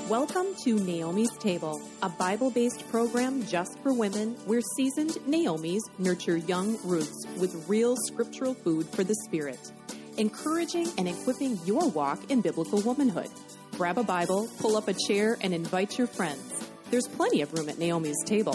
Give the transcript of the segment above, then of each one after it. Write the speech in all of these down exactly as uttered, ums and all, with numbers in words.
Welcome to Naomi's Table, a Bible-based program just for women where seasoned Naomis nurture young Ruths with real scriptural food for the spirit, encouraging and equipping your walk in biblical womanhood. Grab a Bible, pull up a chair, and invite your friends. There's plenty of room at Naomi's Table.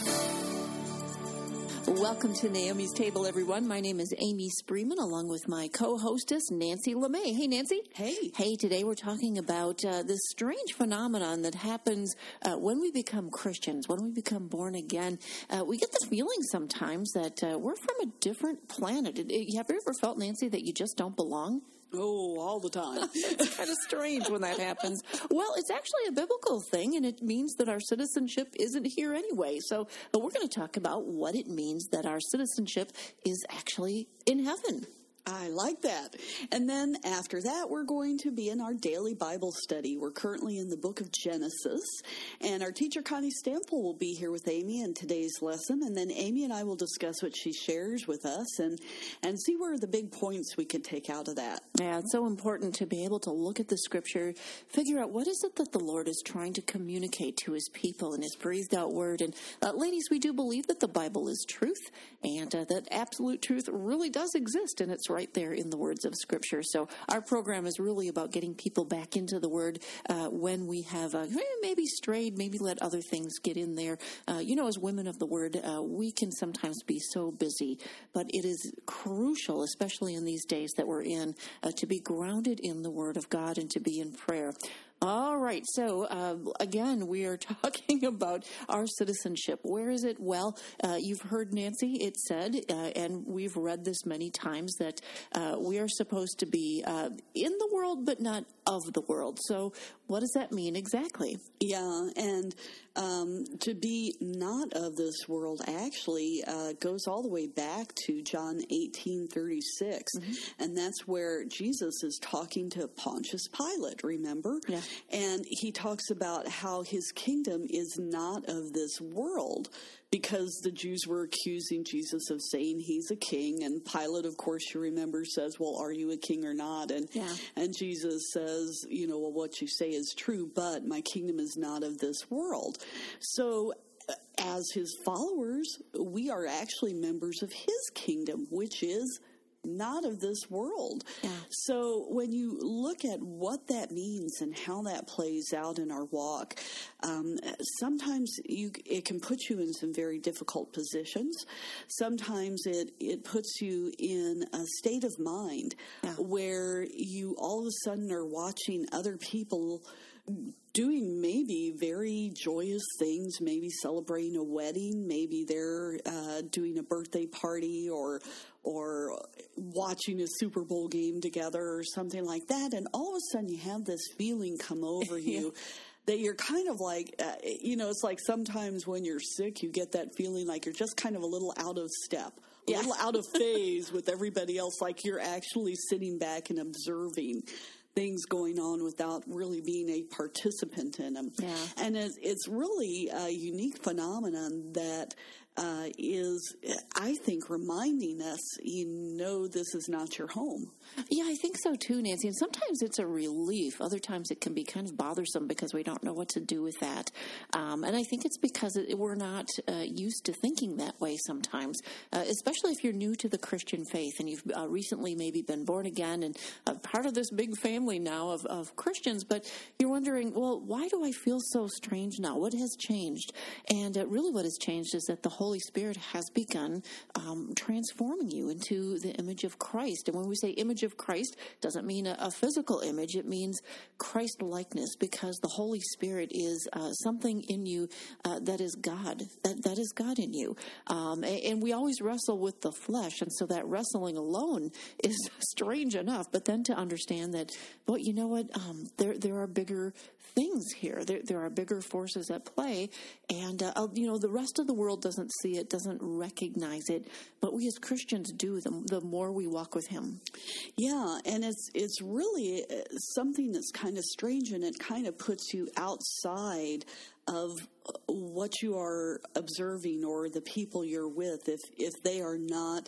Welcome to Naomi's Table, everyone. My name is Amy Spreeman, along with my co-hostess, Nancy LeMay. Hey, Nancy. Hey. Hey, today we're talking about uh, this strange phenomenon that happens uh, when we become Christians, when we become born again. Uh, we get the feeling sometimes that uh, we're from a different planet. Have you ever felt, Nancy, that you just don't belong? Oh, all the time. It's kind of strange when that happens. Well, it's actually a biblical thing, and it means that our citizenship isn't here anyway. So uh, we're going to talk about what it means that our citizenship is actually in heaven. I like that. And then after that, we're going to be in our daily Bible study. We're currently in the book of Genesis, and our teacher, Connie Stample, will be here with Amy in today's lesson. And then Amy and I will discuss what she shares with us and, and see where are the big points we can take out of that. Yeah, it's so important to be able to look at the scripture, figure out what is it that the Lord is trying to communicate to his people in his breathed out word. And uh, ladies, we do believe that the Bible is truth, and uh, that absolute truth really does exist, and it's right there in the words of Scripture. So our program is really about getting people back into the Word uh, when we have uh, maybe strayed, maybe let other things get in there. Uh, you know, as women of the Word, uh, we can sometimes be so busy, but it is crucial, especially in these days that we're in, uh, to be grounded in the Word of God and to be in prayer. All right, so uh, again, we are talking about our citizenship. Where is it? Well, uh, you've heard Nancy, it said, uh, and we've read this many times, that uh, we are supposed to be uh, in the world, but not of the world. So what does that mean exactly? Yeah, and um, to be not of this world actually uh, goes all the way back to John eighteen thirty-six, mm-hmm. and that's where Jesus is talking to Pontius Pilate, remember? Yeah. And he talks about how his kingdom is not of this world, because the Jews were accusing Jesus of saying he's a king, and Pilate, of course, you remember, says, well, are you a king or not? And yeah. and Jesus says, you know, well, what you say is true, but my kingdom is not of this world. So as his followers, we are actually members of his kingdom, which is not of this world. Yeah. So when you look at what that means and how that plays out in our walk, um, sometimes you, it can put you in some very difficult positions. Sometimes it, it puts you in a state of mind yeah. where you all of a sudden are watching other people doing maybe very joyous things, maybe celebrating a wedding, maybe they're uh, doing a birthday party or or watching a Super Bowl game together or something like that, and all of a sudden you have this feeling come over you yeah. that you're kind of like, uh, you know, it's like sometimes when you're sick you get that feeling like you're just kind of a little out of step, a yeah. little out of phase with everybody else, like you're actually sitting back and observing things going on without really being a participant in them. Yeah. And it's, it's really a unique phenomenon that uh, is, I think, reminding us, you know, this is not your home. Yeah, I think so too, Nancy. And sometimes it's a relief. Other times it can be kind of bothersome because we don't know what to do with that. Um, and I think it's because it, we're not uh, used to thinking that way sometimes, uh, especially if you're new to the Christian faith and you've uh, recently maybe been born again and uh, part of this big family now of, of Christians, but you're wondering, well, why do I feel so strange now? What has changed? And uh, really what has changed is that the Holy Spirit has begun um, transforming you into the image of Christ. And when we say image of Christ, doesn't mean a, a physical image. It means Christ-likeness, because the Holy Spirit is uh, something in you uh, that is God. That that is God in you. Um, and, and we always wrestle with the flesh, and so that wrestling alone is strange enough. But then to understand that, well, you know what? Um, there there are bigger things here. There there are bigger forces at play, and uh, you know the rest of the world doesn't see it, doesn't recognize it, but we as Christians do. The, the more we walk with Him. Yeah, and it's it's really something that's kind of strange, and it kind of puts you outside of what you are observing or the people you're with if if they are not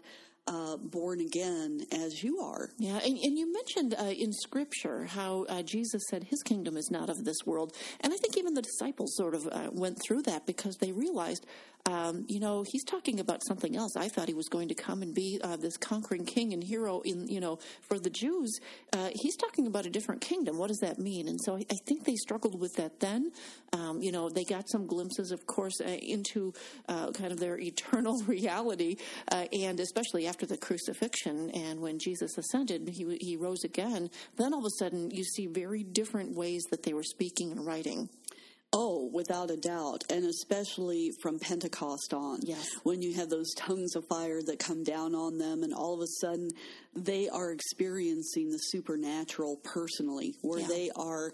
uh, born again as you are. Yeah, and, and you mentioned uh, in Scripture how uh, Jesus said his kingdom is not of this world. And I think even the disciples sort of uh, went through that because they realized, um, you know, he's talking about something else. I thought he was going to come and be uh, this conquering king and hero in, you know, for the Jews. Uh, he's talking about a different kingdom. What does that mean? And so I, I think they struggled with that then. Um, you know, they got some glimpses, of course, uh, into uh, kind of their eternal reality, uh, and especially after the crucifixion and when Jesus ascended, he he rose again. Then all of a sudden, you see very different ways that they were speaking and writing. Oh, without a doubt, and especially from Pentecost on, yes. when you have those tongues of fire that come down on them, and all of a sudden they are experiencing the supernatural personally, where yeah. they are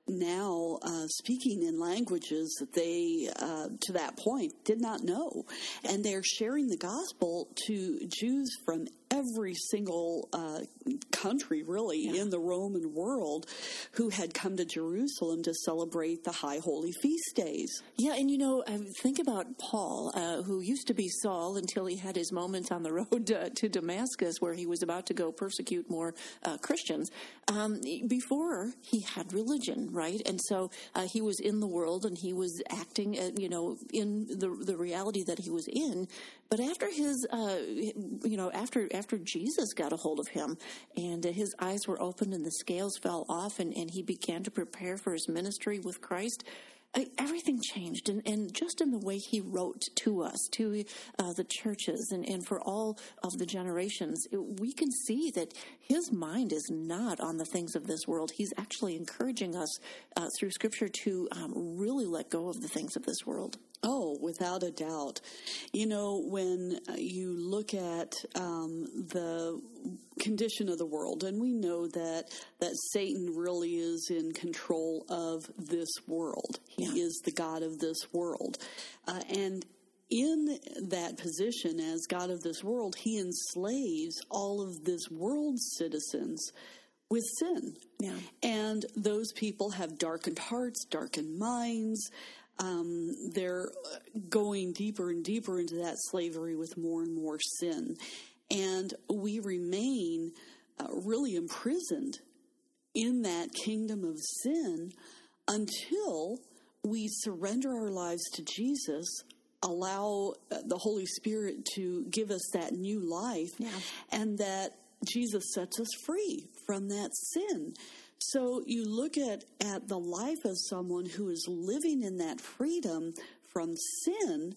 now uh, speaking in languages that they, uh, to that point, did not know. And they're sharing the gospel to Jews from every single uh, country, really, yeah. in the Roman world who had come to Jerusalem to celebrate the high holy feast days. Yeah, and you know, I think about Paul, uh, who used to be Saul until he had his moments on the road uh, to Damascus where he was about to go persecute more uh, Christians. Um, before, he had religion, right? And so uh, he was in the world and he was acting, uh, you know, in the the reality that he was in. But after his, uh, you know, after after Jesus got a hold of him and uh, his eyes were opened and the scales fell off and, and he began to prepare for his ministry with Christ, I, everything changed. And, and just in the way he wrote to us, to uh, the churches and, and for all of the generations, it, we can see that his mind is not on the things of this world. He's actually encouraging us uh, through Scripture to um, really let go of the things of this world. Oh, without a doubt. You know, when you look at um, the condition of the world, and we know that, that Satan really is in control of this world. He yeah. is the God of this world. Uh, and in that position as God of this world, he enslaves all of this world's citizens with sin. Yeah. And those people have darkened hearts, darkened minds. Um, they're going deeper and deeper into that slavery with more and more sin. And we remain uh, really imprisoned in that kingdom of sin until we surrender our lives to Jesus, allow uh, the Holy Spirit to give us that new life, yeah. and that Jesus sets us free from that sin. So you look at, at the life of someone who is living in that freedom from sin,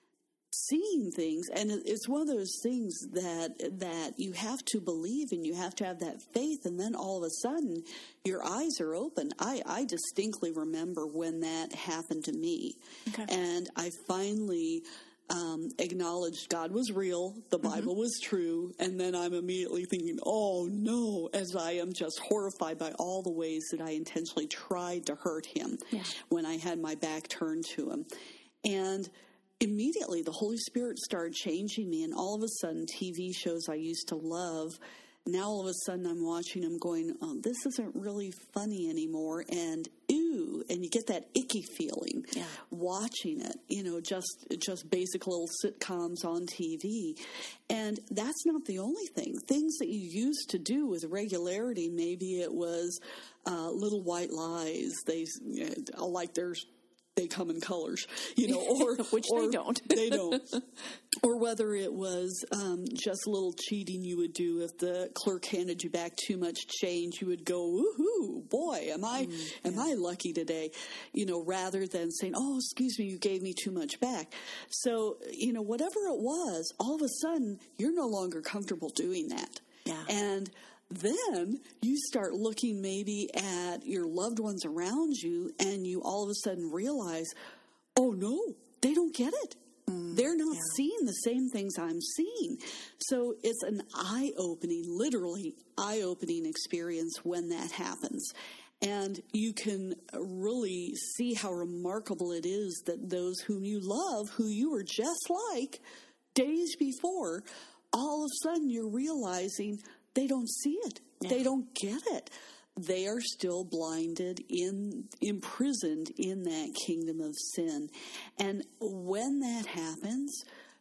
seeing things, and it's one of those things that that you have to believe and you have to have that faith, and then all of a sudden your eyes are open. I, I distinctly remember when that happened to me, okay. and I finally Um, acknowledged God was real, the Bible mm-hmm. was true, and then I'm immediately thinking, oh no, as I am just horrified by all the ways that I intentionally tried to hurt him yeah. when I had my back turned to him. And immediately the Holy Spirit started changing me, and all of a sudden T V shows I used to love, now all of a sudden I'm watching them going, oh, this isn't really funny anymore, and ew, and you get that icky feeling yeah. watching it, you know, just just basic little sitcoms on T V. And that's not the only thing. Things that you used to do with regularity, maybe it was uh, Little White Lies, they you know, like there's they come in colors, you know, or which or they don't. they don't. Or whether it was um, just a little cheating you would do if the clerk handed you back too much change, you would go, woohoo, boy, am I mm, am yeah. I lucky today, you know, rather than saying, oh, excuse me, you gave me too much back. So, you know, whatever it was, all of a sudden, you're no longer comfortable doing that. Yeah. And then you start looking maybe at your loved ones around you, and you all of a sudden realize, oh, no, they don't get it. Mm, They're not yeah. seeing the same things I'm seeing. So it's an eye-opening, literally eye-opening experience when that happens. And you can really see how remarkable it is that those whom you love, who you were just like days before, all of a sudden you're realizing they don't see it. Yeah. They don't get it. They are still blinded, in imprisoned in that kingdom of sin. And when that happens,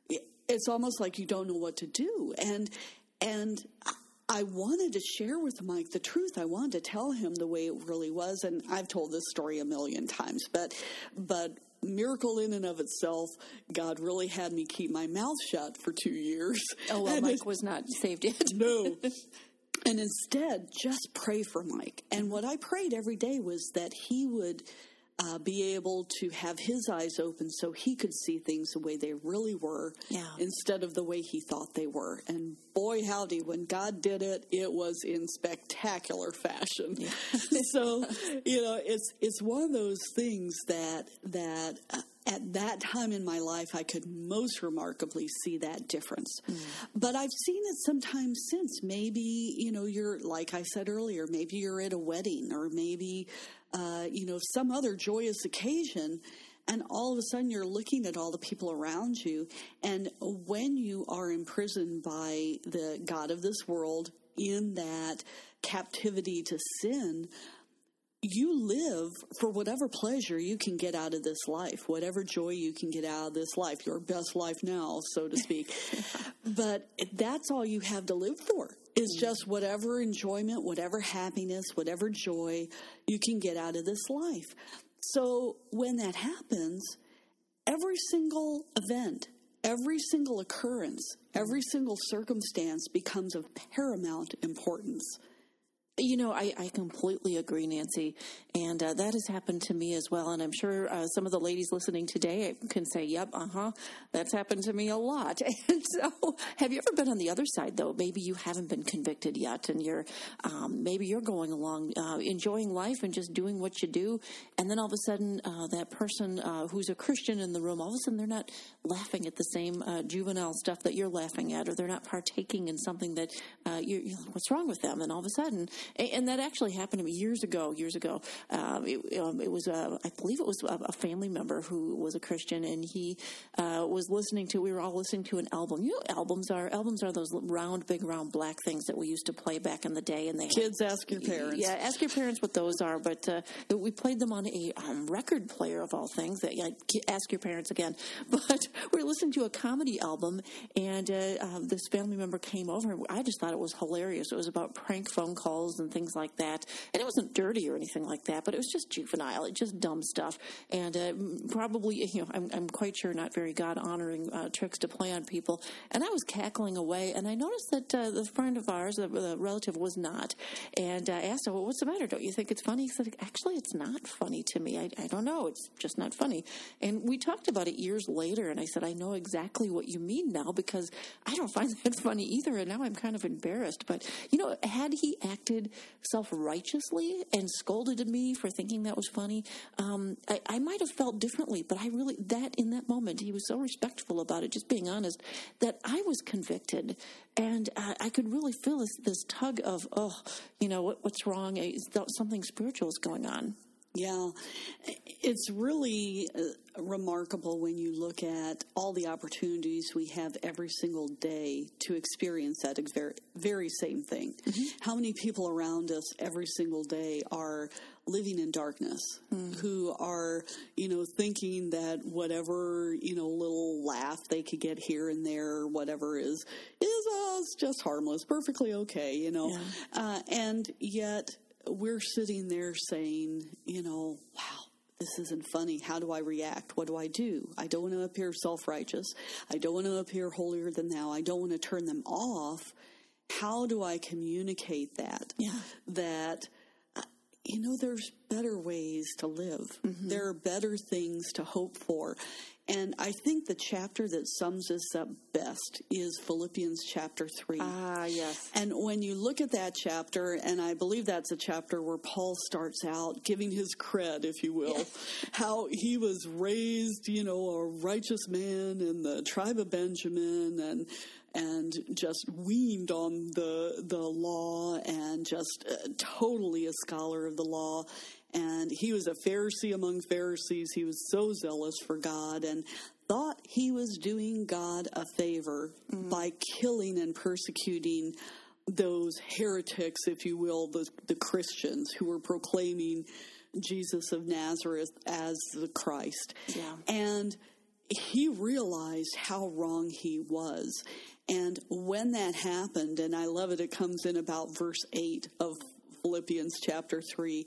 it's almost like you don't know what to do. And, and I wanted to share with Mike the truth. I wanted to tell him the way it really was. And I've told this story a million times, but, but miracle in and of itself, God really had me keep my mouth shut for two years. Oh, well, and Mike it, was not saved yet. No. And instead, just pray for Mike. And what I prayed every day was that he would uh, be able to have his eyes open so he could see things the way they really were, yeah. instead of the way he thought they were. And boy, howdy, when God did it, it was in spectacular fashion. Yeah. So, you know, it's it's one of those things that that uh, at that time in my life, I could most remarkably see that difference. Mm. But I've seen it sometimes since. Maybe, you know, you're, like I said earlier, maybe you're at a wedding, or maybe, uh, you know, some other joyous occasion, and all of a sudden you're looking at all the people around you, and when you are imprisoned by the God of this world in that captivity to sin, you live for whatever pleasure you can get out of this life, whatever joy you can get out of this life, your best life now, so to speak. But that's all you have to live for, is just whatever enjoyment, whatever happiness, whatever joy you can get out of this life. So when that happens, every single event, every single occurrence, every single circumstance becomes of paramount importance. You know, I, I completely agree, Nancy, and uh, that has happened to me as well, and I'm sure uh, some of the ladies listening today can say, yep, uh-huh, that's happened to me a lot. And so, have you ever been on the other side, though? Maybe you haven't been convicted yet, and you're, um, maybe you're going along, uh, enjoying life and just doing what you do, and then all of a sudden, uh, that person uh, who's a Christian in the room, all of a sudden they're not laughing at the same uh, juvenile stuff that you're laughing at, or they're not partaking in something that, uh, you're, you're like, what's wrong with them? And all of a sudden, and that actually happened to me years ago, years ago. Um, it, um, it was, a, I believe it was a, a family member who was a Christian, and he uh, was listening to, we were all listening to an album. You know, albums are, albums are those round, big, round, black things that we used to play back in the day. And they Kids, had, ask your parents. Yeah, ask your parents what those are. But uh, we played them on a um, record player, of all things. That yeah, ask your parents again. But we were listening to a comedy album, and uh, uh, this family member came over, and I just thought it was hilarious. It was about prank phone calls and things like that. And it wasn't dirty or anything like that, but it was just juvenile, it just dumb stuff. And uh, probably, you know, I'm, I'm quite sure not very God-honoring uh, tricks to play on people. And I was cackling away, and I noticed that uh, the friend of ours, the, the relative, was not. And I asked her, well, what's the matter? Don't you think it's funny? He said, actually, it's not funny to me. I, I don't know. It's just not funny. And we talked about it years later, and I said, I know exactly what you mean now, because I don't find that funny either, and now I'm kind of embarrassed. But, you know, had he acted self-righteously and scolded me for thinking that was funny, um, I, I might have felt differently, but I really, that in that moment, he was so respectful about it, just being honest, that I was convicted. And uh, I could really feel this, this tug of, oh, you know, what, what's wrong? Something spiritual is going on. Yeah, it's really uh, remarkable when you look at all the opportunities we have every single day to experience that very, very same thing. Mm-hmm. How many people around us every single day are living in darkness, mm. who are, you know, thinking that whatever, you know, little laugh they could get here and there, whatever is, is uh, just harmless, perfectly okay, you know, yeah. uh, and yet we're sitting there saying, you know, wow, this isn't funny. How do I react? What do I do? I don't want to appear self-righteous. I don't want to appear holier than thou. I don't want to turn them off. How do I communicate that? Yeah. That, uh, you know, there's better ways to live. Mm-hmm. There are better things to hope for. And I think the chapter that sums this up best is Philippians chapter three. Ah, yes. And when you look at that chapter, and I believe that's a chapter where Paul starts out giving his cred, if you will, how he was raised, you know, a righteous man in the tribe of Benjamin, and and just weaned on the the law, and just uh, totally a scholar of the law. And he was a Pharisee among Pharisees. He was so zealous for God and thought he was doing God a favor mm. by killing and persecuting those heretics, if you will, the, the Christians who were proclaiming Jesus of Nazareth as the Christ. Yeah. And he realized how wrong he was. And when that happened, and I love it, it comes in about verse eight of Philippians chapter three,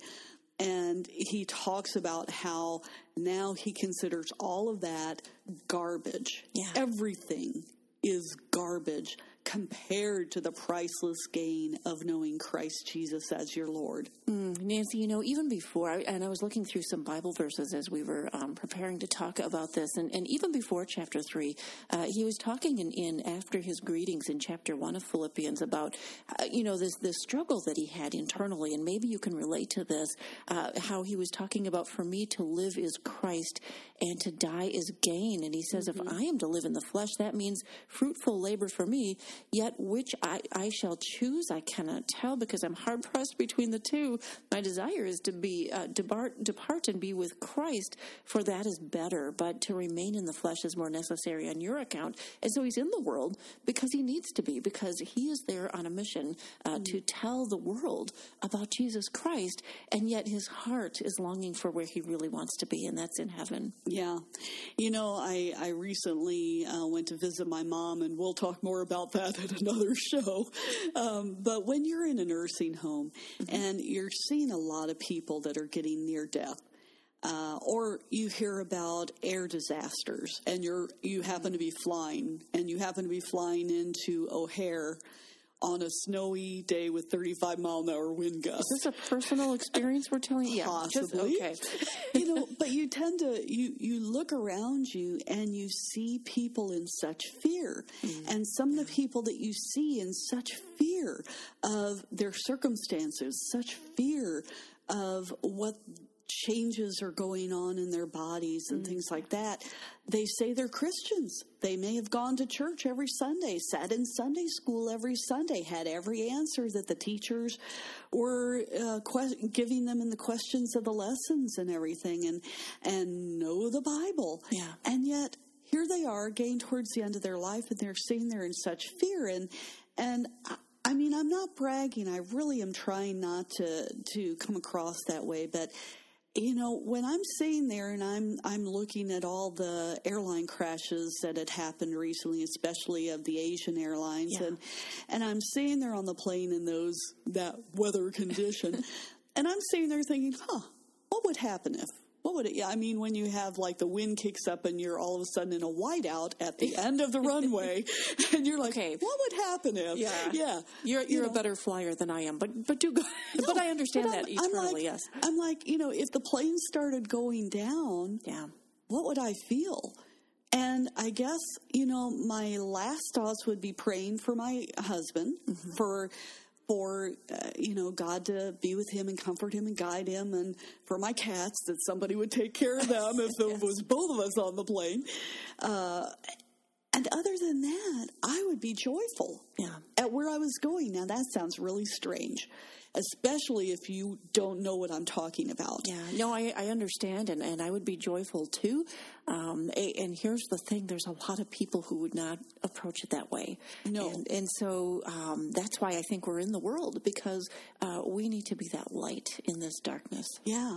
and he talks about how now he considers all of that garbage. Yeah. Everything is garbage compared to the priceless gain of knowing Christ Jesus as your Lord. Mm, Nancy, you know, even before, I, and I was looking through some Bible verses as we were um, preparing to talk about this, and, and even before chapter three, uh, he was talking in, in after his greetings in chapter one of Philippians about, uh, you know, this, this struggle that he had internally, and maybe you can relate to this, uh, how he was talking about, for me to live is Christ and to die is gain. And he says, mm-hmm. if I am to live in the flesh, that means fruitful labor for me, yet which I, I shall choose, I cannot tell, because I'm hard-pressed between the two. My desire is to be uh, depart, depart and be with Christ, for that is better, but to remain in the flesh is more necessary on your account. And so he's in the world because he needs to be, because he is there on a mission uh, mm-hmm. to tell the world about Jesus Christ, and yet his heart is longing for where he really wants to be, and that's in heaven. Yeah. You know, I, I recently uh, went to visit my mom, and we'll talk more about that at another show. Um, but when you're in a nursing home mm-hmm. and you're seeing a lot of people that are getting near death, uh, or you hear about air disasters, and you're you happen to be flying, and you happen to be flying into O'Hare on a snowy day with thirty-five mile an hour wind gusts. Is this a personal experience we're telling you? Possibly. Yeah, just, okay. You know, but you tend to, you, you look around you and you see people in such fear. Mm. And some of the people that you see in such fear of their circumstances, such fear of what changes are going on in their bodies and mm. things like that. They say they're Christians. They may have gone to church every Sunday, sat in Sunday school every Sunday, had every answer that the teachers were uh, que- giving them in the questions of the lessons and everything, and and know the Bible. Yeah. And yet here they are, getting towards the end of their life, and they're sitting there in such fear. And and I, I mean, I'm not bragging. I really am trying not to to come across that way, but you know, when I'm sitting there and I'm I'm looking at all the airline crashes that had happened recently, especially of the Asian airlines, yeah. and and I'm sitting there on the plane in those that weather condition, and I'm sitting there thinking, huh, what would happen if? What would it? Yeah, I mean, when you have like the wind kicks up and you're all of a sudden in a whiteout at the end of the runway, and you're like, okay, what would happen if? Yeah, yeah, you're you're you know, a better flyer than I am, but but do go. No, but I understand but that I'm, eternally. I'm like, yes, I'm like, you know, if the plane started going down, yeah, what would I feel? And I guess, you know, my last thoughts would be praying for my husband, mm-hmm. for. for, uh, you know, God to be with him and comfort him and guide him, and for my cats, that somebody would take care of them if yes. it was both of us on the plane. Uh, and other than that, I would be joyful yeah. at where I was going. Now, that sounds really strange, especially if you don't know what I'm talking about. Yeah, no, I, I understand, and, and I would be joyful too. Um, and here's the thing, there's a lot of people who would not approach it that way. No. And, and so um, that's why I think we're in the world, because uh, we need to be that light in this darkness. Yeah.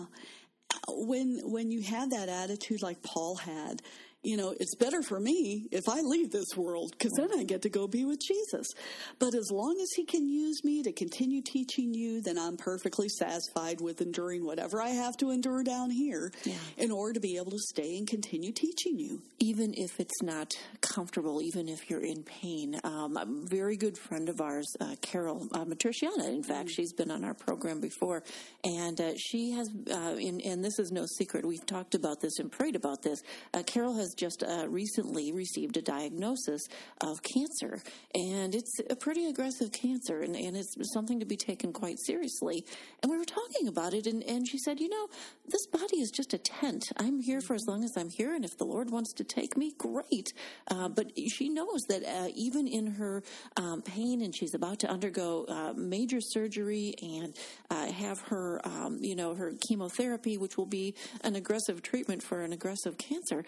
When, when you have that attitude like Paul had, you know, it's better for me if I leave this world, because then I get to go be with Jesus. But as long as he can use me to continue teaching you, then I'm perfectly satisfied with enduring whatever I have to endure down here yeah. in order to be able to stay and continue teaching you. Even if it's not comfortable, even if you're in pain. Um, a very good friend of ours, uh, Carol uh, Matriciana, in fact, mm. she's been on our program before, and uh, she has, uh, in, and this is no secret, we've talked about this and prayed about this, uh, Carol has just uh, recently received a diagnosis of cancer, and it's a pretty aggressive cancer, and, and it's something to be taken quite seriously. And we were talking about it, and, and she said, you know, this body is just a tent. I'm here for as long as I'm here, and if the Lord wants to take me, great. Uh, but she knows that uh, even in her um, pain, and she's about to undergo uh, major surgery and uh, have her, um, you know, her chemotherapy, which will be an aggressive treatment for an aggressive cancer, uh,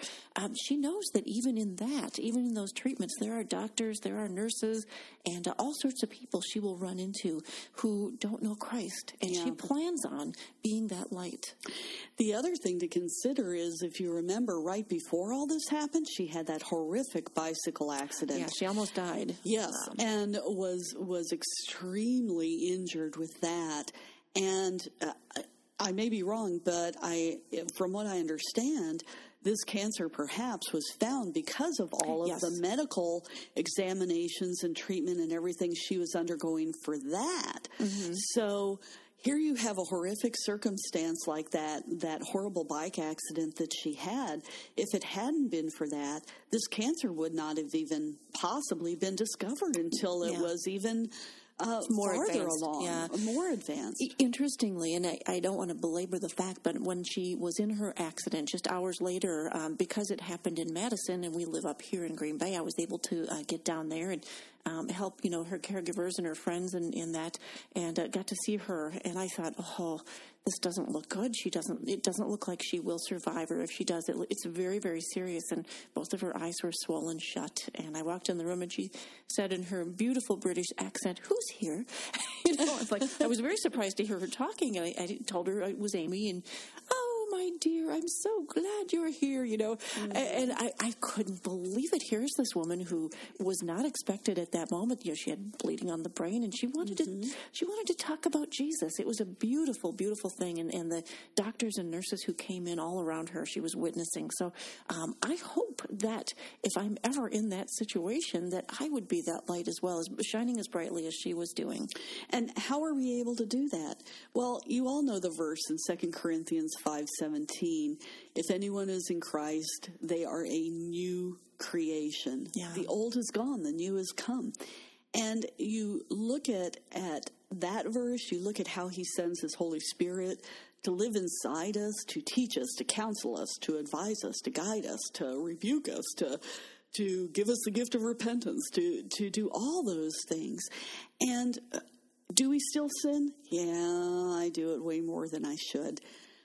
um, she knows that even in that, even in those treatments, there are doctors, there are nurses, and uh, all sorts of people she will run into who don't know Christ. And yeah. she plans on being that light. The other thing to consider is, if you remember, right before all this happened, she had that horrific bicycle accident. Yeah, she almost died. Yes, um, and was was extremely injured with that. And uh, I may be wrong, but I, from what I understand, this cancer perhaps was found because of all of yes. the medical examinations and treatment and everything she was undergoing for that. Mm-hmm. So here you have a horrific circumstance like that, that horrible bike accident that she had. If it hadn't been for that, this cancer would not have even possibly been discovered until it yeah. was even Uh, more farther advanced, along, yeah. more advanced. Interestingly, and I, I don't want to belabor the fact, but when she was in her accident, just hours later, um, because it happened in Madison and we live up here in Green Bay, I was able to uh, get down there and um, help, you know, her caregivers and her friends and, and that, and uh, got to see her. And I thought, oh, this doesn't look good. She doesn't. It doesn't look like she will survive, or if she does, it, it's very, very serious. And both of her eyes were swollen shut. And I walked in the room, and she said in her beautiful British accent, "Who's here?" you know, it's like I was very surprised to hear her talking. And I, I told her it was Amy, and oh, my dear, I'm so glad you're here. You know, mm-hmm. and I, I couldn't believe it. Here's this woman who was not expected at that moment. You know, she had bleeding on the brain, and she wanted mm-hmm. to. She wanted to talk about Jesus. It was a beautiful, beautiful thing, and, and the doctors and nurses who came in all around her, she was witnessing. So um, I hope that if I'm ever in that situation, that I would be that light as well, as shining as brightly as she was doing. And how are we able to do that? Well, you all know the verse in Second Corinthians five seventeen. If anyone is in Christ, they are a new creation. Yeah. The old is gone, the new has come. And you look at, at that verse, you look at how he sends his Holy Spirit to live inside us, to teach us, to counsel us, to advise us, to guide us, to rebuke us, to to give us the gift of repentance, to, to do all those things. And uh, do we still sin? Yeah, I do it way more than I should.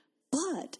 But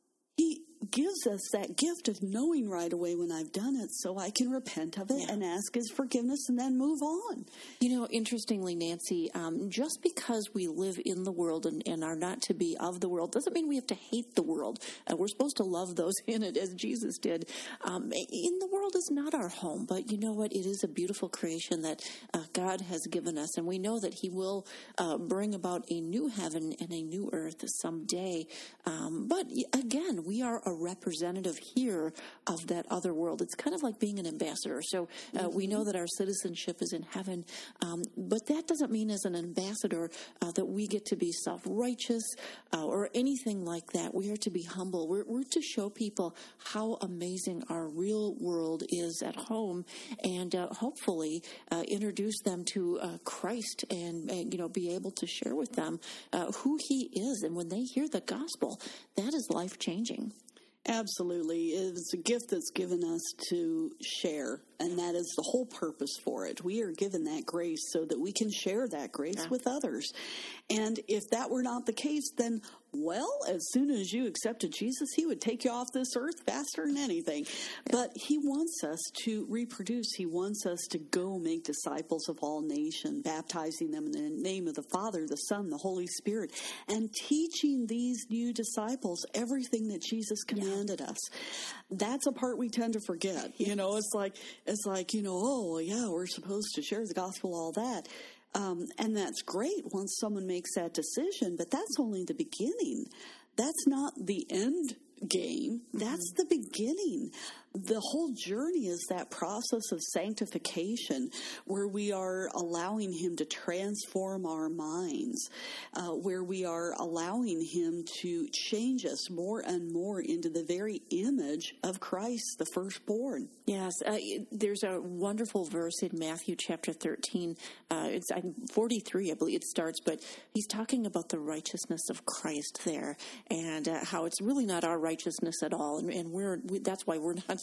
he gives us that gift of knowing right away when I've done it, so I can repent of it yeah. and ask his forgiveness and then move on. You know, interestingly, Nancy, um, just because we live in the world and, and are not to be of the world doesn't mean we have to hate the world. Uh, we're supposed to love those in it as Jesus did. Um, in the world is not our home, but you know what? It is a beautiful creation that uh, God has given us, and we know that he will uh, bring about a new heaven and a new earth someday. Um, but again, we are a representative here of that other world. It's kind of like being an ambassador. So uh, mm-hmm. we know that our citizenship is in heaven, um, but that doesn't mean as an ambassador uh, that we get to be self-righteous uh, or anything like that. We are to be humble. We're, we're to show people how amazing our real world is at home, and uh, hopefully uh, introduce them to uh, Christ and, and you know be able to share with them uh, who he is. And when they hear the gospel, that is life-changing. Absolutely. It's a gift that's given us to share, and that is the whole purpose for it. We are given that grace so that we can share that grace yeah. with others. And if that were not the case, then, well, as soon as you accepted Jesus, he would take you off this earth faster than anything. Yeah. But he wants us to reproduce. He wants us to go make disciples of all nations, baptizing them in the name of the Father, the Son, the Holy Spirit, and teaching these new disciples everything that Jesus commanded yeah. us. That's a part we tend to forget. You know, it's like, it's like, you know, oh, yeah, we're supposed to share the gospel, all that. Um, and that's great once someone makes that decision, but that's only the beginning. That's not the end game. That's mm-hmm. the beginning. The whole journey is that process of sanctification where we are allowing him to transform our minds, uh, where we are allowing him to change us more and more into the very image of Christ, the firstborn. Yes, uh, there's a wonderful verse in Matthew chapter thirteen. Uh, it's I'm forty-three, I believe it starts, but he's talking about the righteousness of Christ there, and uh, how it's really not our righteousness at all, and, and we're we, that's why we're not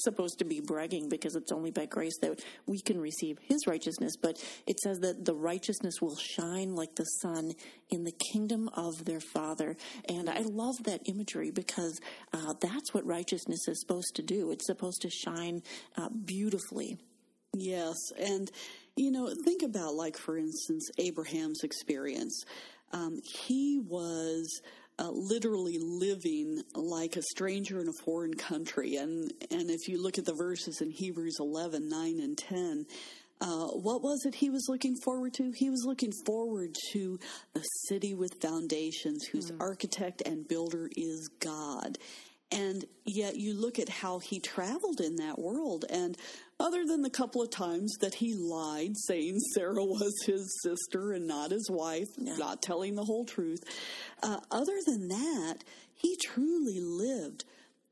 supposed to be bragging because it's only by grace that we can receive his righteousness, but it says that the righteousness will shine like the sun in the kingdom of their Father. And I love that imagery because uh, that's what righteousness is supposed to do. It's supposed to shine uh, beautifully. Yes, and, you know, think about, like, for instance, Abraham's experience. Um, he was uh, literally living like a stranger in a foreign country, and, and if you look at the verses in Hebrews eleven, nine, and ten, Uh, what was it he was looking forward to? He was looking forward to the city with foundations, whose mm. architect and builder is God. And yet you look at how he traveled in that world, and other than the couple of times that he lied, saying Sarah was his sister and not his wife, yeah. not telling the whole truth, uh, other than that, he truly lived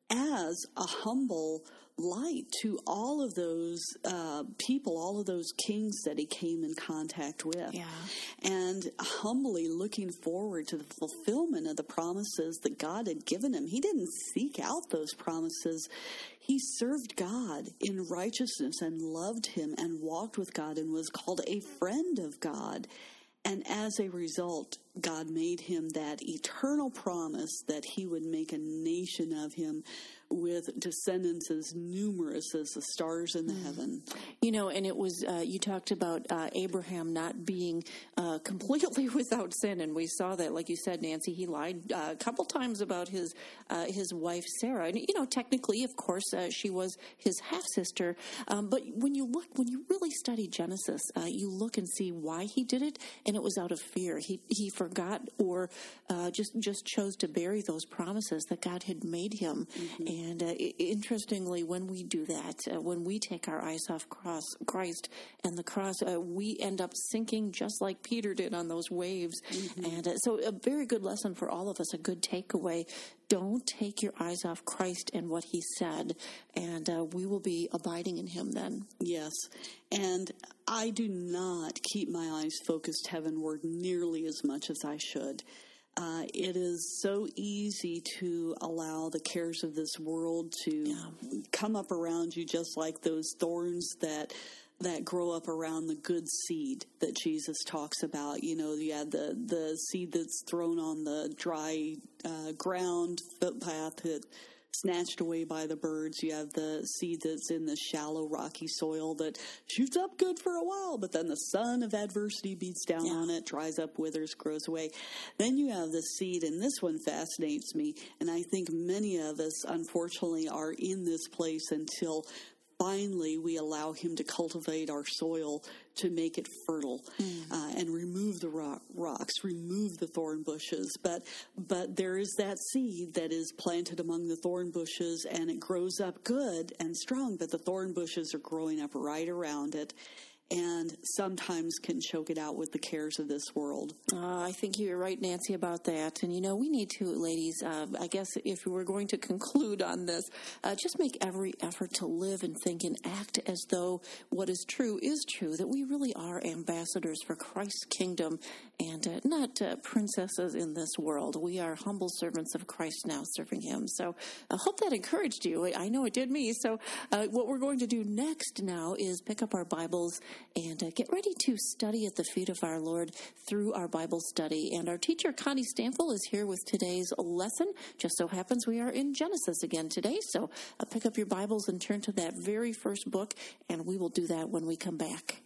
as a humble light to all of those uh, people, all of those kings that he came in contact with. Yeah. And humbly looking forward to the fulfillment of the promises that God had given him. He didn't seek out those promises. He served God in righteousness and loved him and walked with God and was called a friend of God. And as a result, God made him that eternal promise that he would make a nation of him with descendants as numerous as the stars in the mm. heaven. You know, and it was, uh, you talked about uh, Abraham not being uh, completely without sin, and we saw that, like you said, Nancy, he lied uh, a couple times about his uh, his wife, Sarah. And, you know, technically, of course, uh, she was his half-sister, um, but when you look, when you really study Genesis, uh, you look and see why he did it, and it was out of fear. He he forgot or uh, just, just chose to bury those promises that God had made him. Mm-hmm. And uh, interestingly, when we do that, uh, when we take our eyes off cross, Christ and the cross, uh, we end up sinking just like Peter did on those waves. Mm-hmm. And uh, so a very good lesson for all of us, a good takeaway. Don't take your eyes off Christ and what he said, and uh, we will be abiding in him then. Yes, and I do not keep my eyes focused heavenward nearly as much as I should. Uh, it is so easy to allow the cares of this world to yeah. come up around you just like those thorns that that grow up around the good seed that Jesus talks about. You know, you have the, the seed that's thrown on the dry uh, ground footpath that snatched away by the birds. You have the seed that's in the shallow, rocky soil that shoots up good for a while, but then the sun of adversity beats down yeah. on it, dries up, withers, grows away. Then you have the seed, and this one fascinates me, and I think many of us, unfortunately, are in this place until finally we allow him to cultivate our soil to make it fertile mm. uh, and remove the rock, rocks, remove the thorn bushes. But but there is that seed that is planted among the thorn bushes, and it grows up good and strong, but the thorn bushes are growing up right around it, and sometimes can choke it out with the cares of this world. Uh, I think you're right, Nancy, about that. And, you know, we need to, ladies, uh, I guess if we were going to conclude on this, uh, just make every effort to live and think and act as though what is true is true, that we really are ambassadors for Christ's kingdom and uh, not uh, princesses in this world. We are humble servants of Christ now serving him. So I hope that encouraged you. I know it did me. So uh, what we're going to do next now is pick up our Bibles and uh, get ready to study at the feet of our Lord through our Bible study. And our teacher, Connie Stanfill, is here with today's lesson. Just so happens we are in Genesis again today. So uh, pick up your Bibles and turn to that very first book, and we will do that when we come back.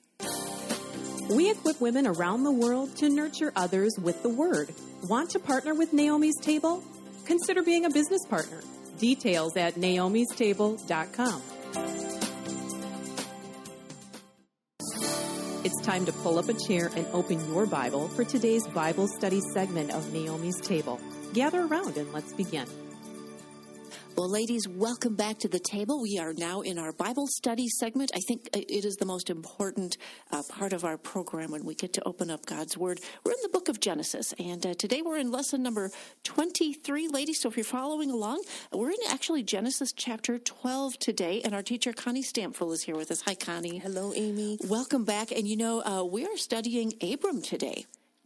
We equip women around the world to nurture others with the Word. Want to partner with Naomi's Table? Consider being a business partner. Details at naomis table dot com. It's time to pull up a chair and open your Bible for today's Bible study segment of Naomi's Table. Gather around and let's begin. Well, ladies, welcome back to the table. We are now in our Bible study segment. I think it is the most important uh, part of our program when we get to open up God's Word. We're in the book of Genesis, and uh, today we're in lesson number twenty-three, ladies. So if you're following along, we're in actually Genesis chapter twelve today, and our teacher, Connie Stanfill, is here with us. Hi, Connie. Hello, Amy. Welcome back. And, you know, uh, we are studying Abram today.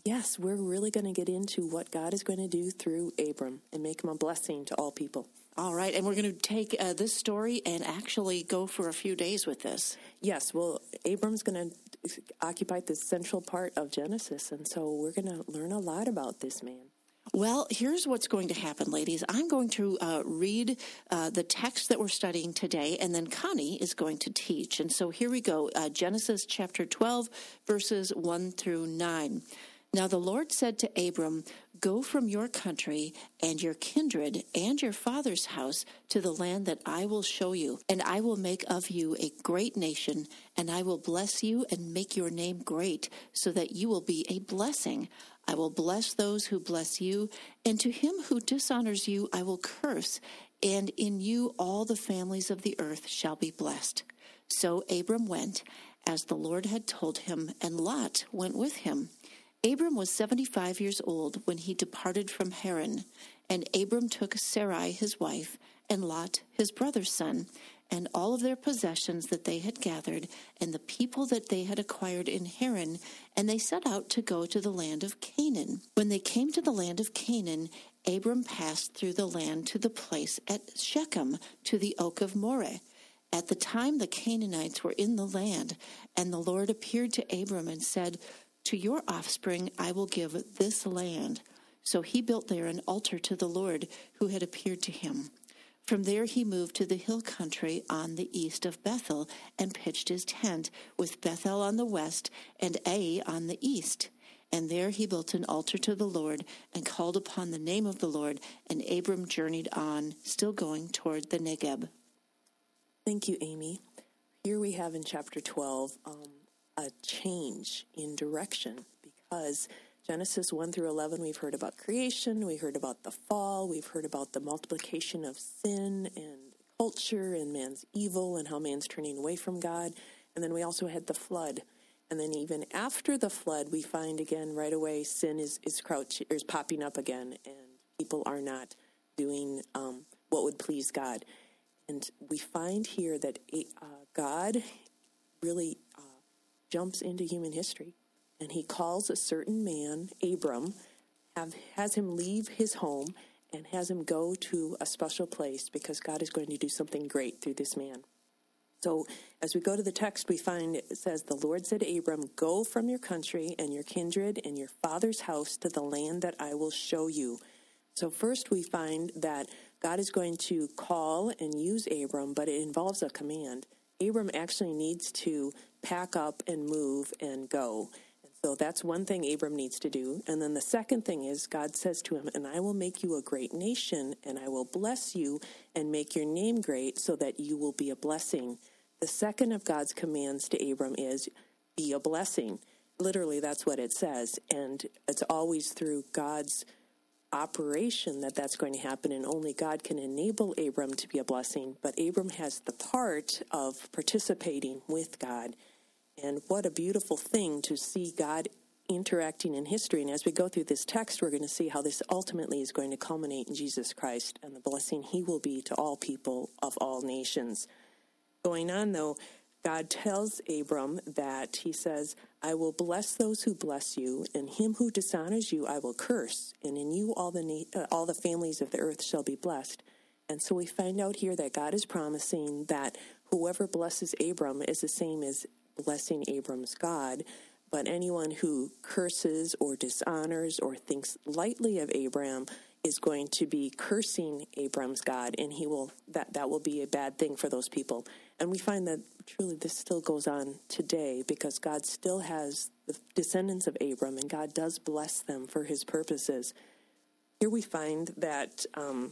Yes, we're really going to get into what God is going to do through Abram and make him a blessing to all people. All right, and we're going to take uh, this story and actually go for a few days with this. Yes, well, Abram's going to occupy the central part of Genesis, and so we're going to learn a lot about this man. Well, here's what's going to happen, ladies. I'm going to uh, read uh, the text that we're studying today, and then Connie is going to teach. And so here we go, uh, Genesis chapter twelve, verses one through nine. Now the Lord said to Abram, "Go from your country and your kindred and your father's house to the land that I will show you, and I will make of you a great nation, and I will bless you and make your name great, so that you will be a blessing. I will bless those who bless you, and to him who dishonors you I will curse, and in you all the families of the earth shall be blessed." So Abram went, as the Lord had told him, and Lot went with him. Abram was seventy-five years old when he departed from Haran, and Abram took Sarai his wife, and Lot his brother's son, and all of their possessions that they had gathered, and the people that they had acquired in Haran, and they set out to go to the land of Canaan. When they came to the land of Canaan, Abram passed through the land to the place at Shechem, to the oak of Moreh. At the time the Canaanites were in the land, and the Lord appeared to Abram and said, "To your offspring I will give this land." So he built there an altar to the Lord who had appeared to him. From there he moved to the hill country on the east of Bethel and pitched his tent, with Bethel on the west and Ai on the east. And there he built an altar to the Lord and called upon the name of the Lord, and Abram journeyed on, still going toward the Negeb. Thank you, Amy. Here we have in chapter twelve um, a change in direction, because Genesis one through eleven, we've heard about creation, we heard about the fall, we've heard about the multiplication of sin and culture and man's evil and how man's turning away from God. And then we also had the flood. And then even after the flood, we find again right away sin is, is crouch is popping up again, and people are not doing um, what would please God. And we find here that uh, God really uh, jumps into human history. And he calls a certain man, Abram, have, has him leave his home and has him go to a special place, because God is going to do something great through this man. So as we go to the text, we find it says, "The Lord said to Abram, go from your country and your kindred and your father's house to the land that I will show you." So first we find that God is going to call and use Abram, but it involves a command. Abram actually needs to pack up and move and go. So that's one thing Abram needs to do. And then the second thing is God says to him, "And I will make you a great nation, and I will bless you and make your name great, so that you will be a blessing." The second of God's commands to Abram is, be a blessing. Literally, that's what it says. And it's always through God's operation that that's going to happen, and only God can enable Abram to be a blessing. But Abram has the part of participating with God. And what a beautiful thing to see God interacting in history. And as we go through this text, we're going to see how this ultimately is going to culminate in Jesus Christ and the blessing he will be to all people of all nations. Going on, though, God tells Abram that he says, "I will bless those who bless you, and him who dishonors you I will curse, and in you all the na- uh, all the families of the earth shall be blessed." And so we find out here that God is promising that whoever blesses Abram is the same as blessing Abram's God, but anyone who curses or dishonors or thinks lightly of Abram is going to be cursing Abram's God, and he will that that will be a bad thing for those people. And we find that truly this still goes on today, because God still has the descendants of Abram, and God does bless them for his purposes. Here we find that um,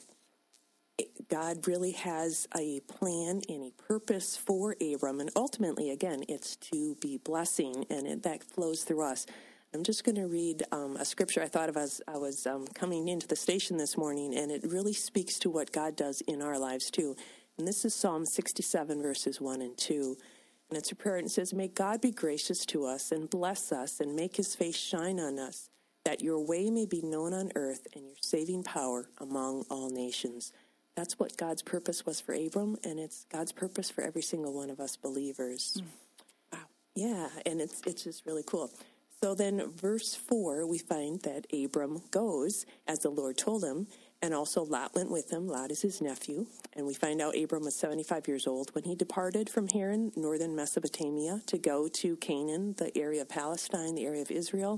God really has a plan and a purpose for Abram, and ultimately, again, it's to be blessing, and it, that flows through us. I'm just going to read um, a scripture I thought of as I was um, coming into the station this morning, and it really speaks to what God does in our lives too. And this is Psalm sixty-seven, verses one and two. And it's a prayer, and it says, "May God be gracious to us and bless us and make his face shine on us, that your way may be known on earth and your saving power among all nations." That's what God's purpose was for Abram, and it's God's purpose for every single one of us believers. Mm. Wow. Yeah, and it's it's just really cool. So then verse four, we find that Abram goes as the Lord told him, and also Lot went with him. Lot is his nephew. And we find out Abram was seventy-five years old when he departed from Haran, northern Mesopotamia, to go to Canaan, the area of Palestine, the area of Israel.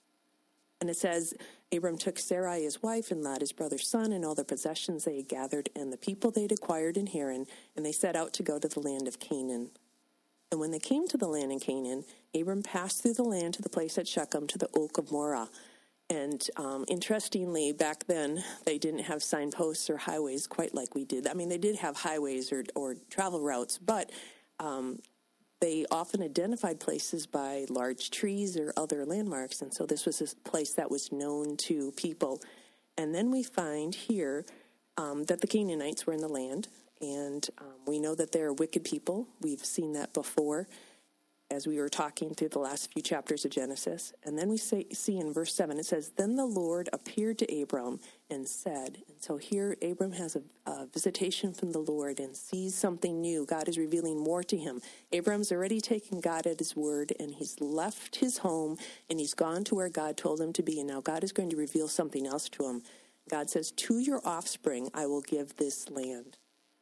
And it says, Abram took Sarai his wife and Lot his brother's son and all their possessions they had gathered and the people they had acquired in Haran, and they set out to go to the land of Canaan. And when they came to the land in Canaan, Abram passed through the land to the place at Shechem, to the oak of Moreh. And um, interestingly, back then, they didn't have signposts or highways quite like we did. I mean, they did have highways or, or travel routes, but um, they often identified places by large trees or other landmarks. And so this was a place that was known to people. And then we find here um, that the Canaanites were in the land. And um, we know that they're wicked people. We've seen that before as we were talking through the last few chapters of Genesis. And then we say, see in verse seven, it says, Then the Lord appeared to Abram and said, and so here Abram has a, a visitation from the Lord and sees something new. God is revealing more to him. Abram's already taken God at his word, and he's left his home, and he's gone to where God told him to be. And now God is going to reveal something else to him. God says, To your offspring I will give this land.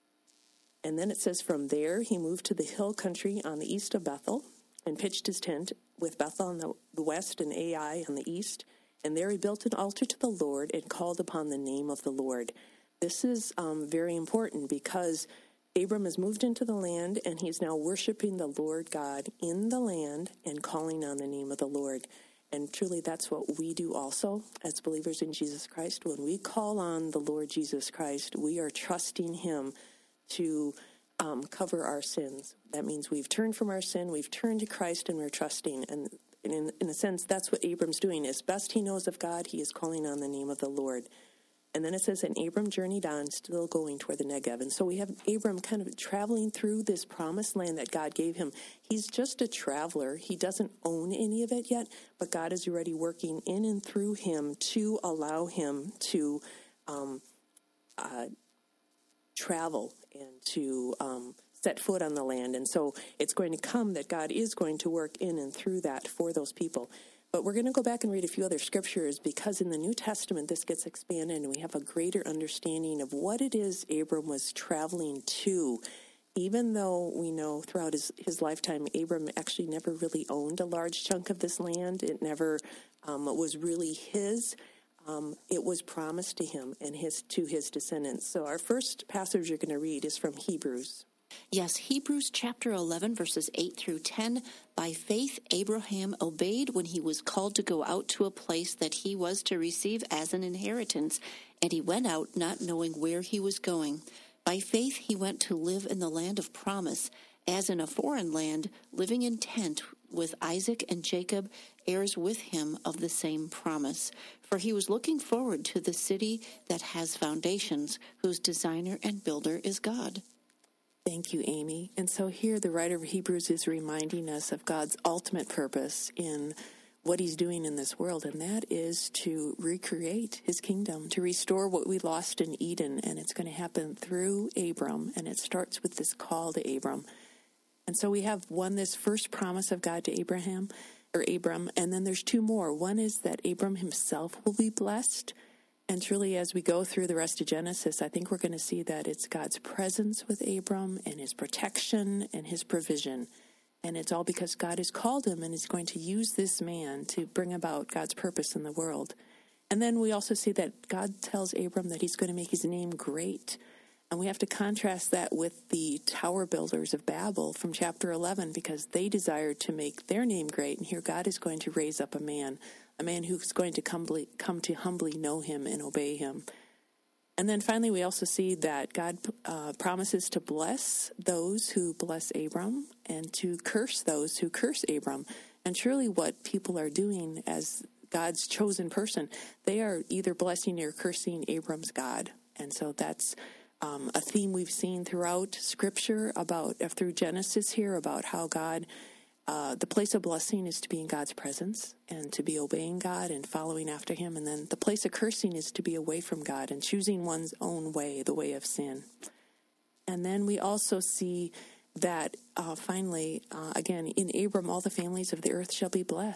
And then it says from there he moved to the hill country on the east of Bethel and pitched his tent with Bethel on the, the west and Ai on the east. And there he built an altar to the Lord and called upon the name of the Lord. This is um, very important because Abram has moved into the land and he's now worshiping the Lord God in the land and calling on the name of the Lord. And truly that's what we do also as believers in Jesus Christ. When we call on the Lord Jesus Christ, we are trusting him to um, cover our sins. That means we've turned from our sin, we've turned to Christ, and we're trusting. And in, in a sense, that's what Abram's doing. As best he knows of God, he is calling on the name of the Lord. And then it says, and Abram journeyed on, still going toward the Negev. And so we have Abram kind of traveling through this promised land that God gave him. He's just a traveler. He doesn't own any of it yet, but God is already working in and through him to allow him to um, uh, travel and to um, set foot on the land. And so it's going to come that God is going to work in and through that for those people. But we're going to go back and read a few other scriptures because in the New Testament this gets expanded and we have a greater understanding of what it is Abram was traveling to. Even though we know throughout his, his lifetime, Abram actually never really owned a large chunk of this land. It never um, was really his. Um, it was promised to him and his to his descendants. So our first passage you're going to read is from Hebrews. Yes, Hebrews chapter eleven, verses eight through ten. By faith, Abraham obeyed when he was called to go out to a place that he was to receive as an inheritance, and he went out not knowing where he was going. By faith, he went to live in the land of promise, as in a foreign land, living in tent with Isaac and Jacob, heirs with him of the same promise. For he was looking forward to the city that has foundations, whose designer and builder is God. Thank you, Amy. And so here the writer of Hebrews is reminding us of God's ultimate purpose in what he's doing in this world, and that is to recreate his kingdom, to restore what we lost in Eden, and it's going to happen through Abram, and it starts with this call to Abram. And so we have one, this first promise of God to Abraham, or Abram, and then there's two more. One is that Abram himself will be blessed. And truly, as we go through the rest of Genesis, I think we're going to see that it's God's presence with Abram and his protection and his provision. And it's all because God has called him and is going to use this man to bring about God's purpose in the world. And then we also see that God tells Abram that he's going to make his name great. And we have to contrast that with the tower builders of Babel from chapter eleven, because they desired to make their name great. And here God is going to raise up a man, a man who's going to come, come to humbly know him and obey him. And then finally, we also see that God uh, promises to bless those who bless Abram and to curse those who curse Abram. And truly what people are doing as God's chosen person, they are either blessing or cursing Abram's God. And so that's Um, a theme we've seen throughout Scripture about, uh, through Genesis here, about how God, uh, the place of blessing is to be in God's presence and to be obeying God and following after him. And then the place of cursing is to be away from God and choosing one's own way, the way of sin. And then we also see that uh, finally, uh, again, in Abram, all the families of the earth shall be blessed.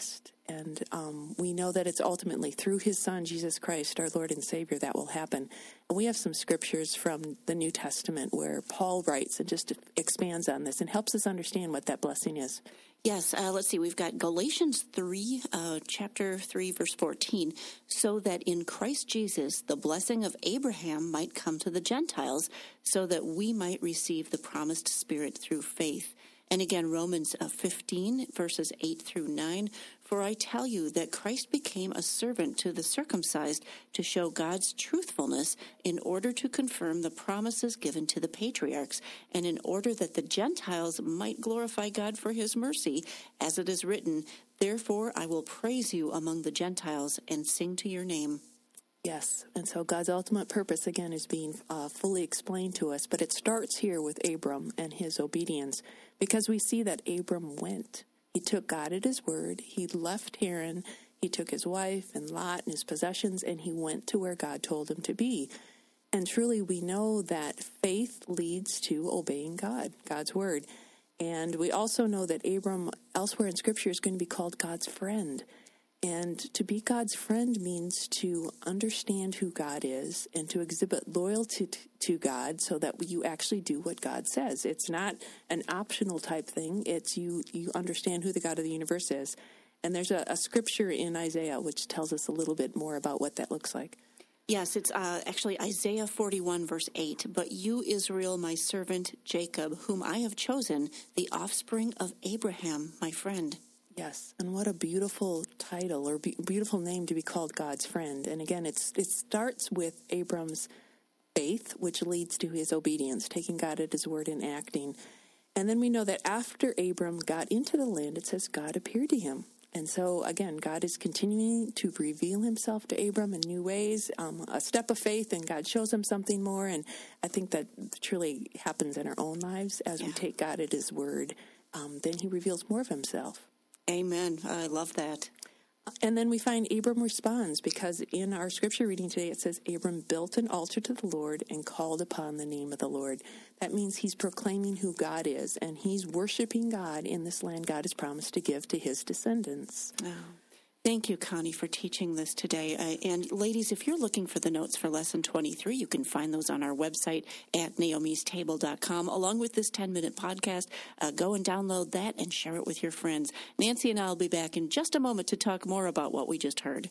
And um, we know that it's ultimately through his Son, Jesus Christ, our Lord and Savior, that will happen. And we have some scriptures from the New Testament where Paul writes and just expands on this and helps us understand what that blessing is. Yes, uh, let's see. We've got Galatians three, uh, chapter three, verse fourteen. So that in Christ Jesus, the blessing of Abraham might come to the Gentiles, so that we might receive the promised Spirit through faith. And again, Romans uh, fifteen, verses eight through nine. For I tell you that Christ became a servant to the circumcised to show God's truthfulness, in order to confirm the promises given to the patriarchs, and in order that the Gentiles might glorify God for his mercy, as it is written, therefore I will praise you among the Gentiles and sing to your name. Yes, and so God's ultimate purpose, again, is being uh, fully explained to us, but it starts here with Abram and his obedience, because we see that Abram went. He took God at his word. He left Haran. He took his wife and Lot and his possessions, and he went to where God told him to be. And truly, we know that faith leads to obeying God, God's word. And we also know that Abram, elsewhere in Scripture, is going to be called God's friend. And to be God's friend means to understand who God is and to exhibit loyalty to, to God so that you actually do what God says. It's not an optional type thing. It's you, you understand who the God of the universe is. And there's a, a scripture in Isaiah which tells us a little bit more about what that looks like. Yes, it's uh, actually Isaiah forty-one, verse eight. But you, Israel, my servant Jacob, whom I have chosen, the offspring of Abraham, my friend. Yes, and what a beautiful title or be- beautiful name to be called God's friend. And again, it's it starts with Abram's faith, which leads to his obedience, taking God at his word and acting. And then we know that after Abram got into the land, it says God appeared to him. And so, again, God is continuing to reveal himself to Abram in new ways, um, a step of faith, and God shows him something more. And I think that truly happens in our own lives as yeah. we take God at his word. Um, then he reveals more of himself. Amen. I love that. And then we find Abram responds, because in our scripture reading today, it says Abram built an altar to the Lord and called upon the name of the Lord. That means he's proclaiming who God is, and he's worshiping God in this land God has promised to give to his descendants. Oh. Thank you, Connie, for teaching this today. Uh, and ladies, if you're looking for the notes for Lesson twenty-three, you can find those on our website at naomis table dot com. Along with this ten-minute podcast, uh, go and download that and share it with your friends. Nancy and I will be back in just a moment to talk more about what we just heard.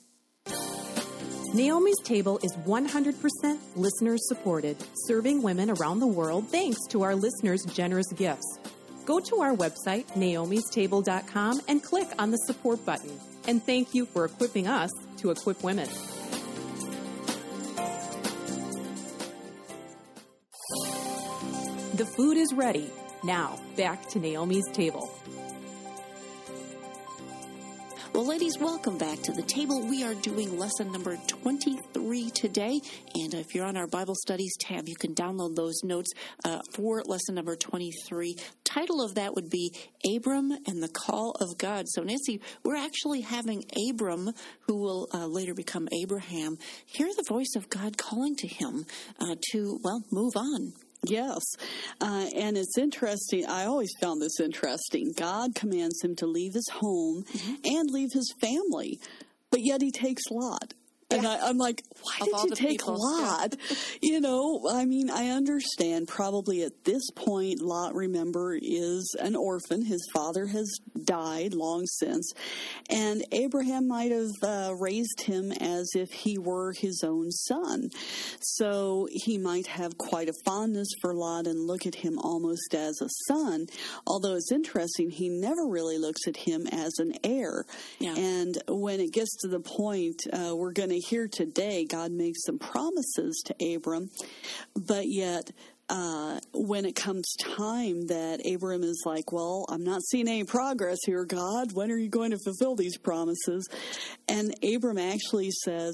Naomi's Table is one hundred percent listener-supported, serving women around the world thanks to our listeners' generous gifts. Go to our website, naomis table dot com, and click on the support button. And thank you for equipping us to equip women. The food is ready. Now, back to Naomi's Table. Well, ladies, welcome back to the table. We are doing lesson number twenty-three today. And if you're on our Bible Studies tab, you can download those notes uh, for lesson number twenty-three. Title of that would be Abram and the Call of God. So, Nancy, we're actually having Abram, who will uh, later become Abraham, hear the voice of God calling to him uh, to, well, move on. Yes, uh, and it's interesting. I always found this interesting. God commands him to leave his home mm-hmm. and leave his family, but yet he takes Lot. Yeah. And I, I'm like, why of did you take people, Lot? Yeah. You know, I mean, I understand probably at this point, Lot, remember, is an orphan. His father has died long since. And Abraham might have uh, raised him as if he were his own son. So he might have quite a fondness for Lot and look at him almost as a son. Although it's interesting, he never really looks at him as an heir. Yeah. And when it gets to the point, uh, we're going to hear today, God makes some promises to Abram, but yet uh, when it comes time that Abram is like, well, I'm not seeing any progress here, God. When are you going to fulfill these promises? And Abram actually says,